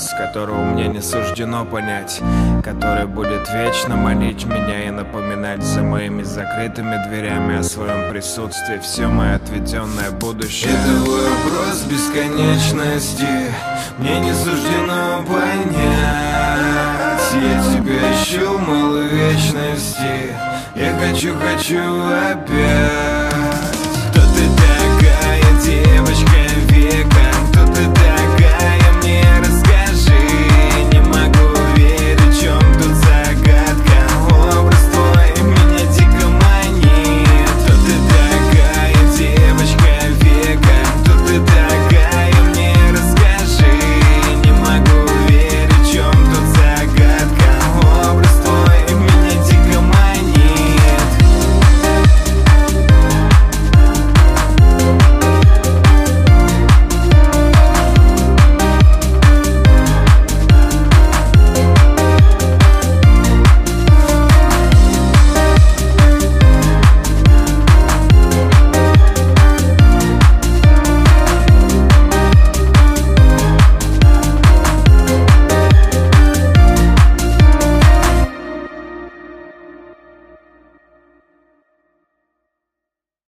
вопрос, которого мне не суждено понять, который будет вечно манить меня и напоминать за моими закрытыми дверями о своем присутствии все мое отведенное будущее. Это вопрос бесконечности, мне не суждено понять. Я тебя ищу, мало вечности, я хочу опять.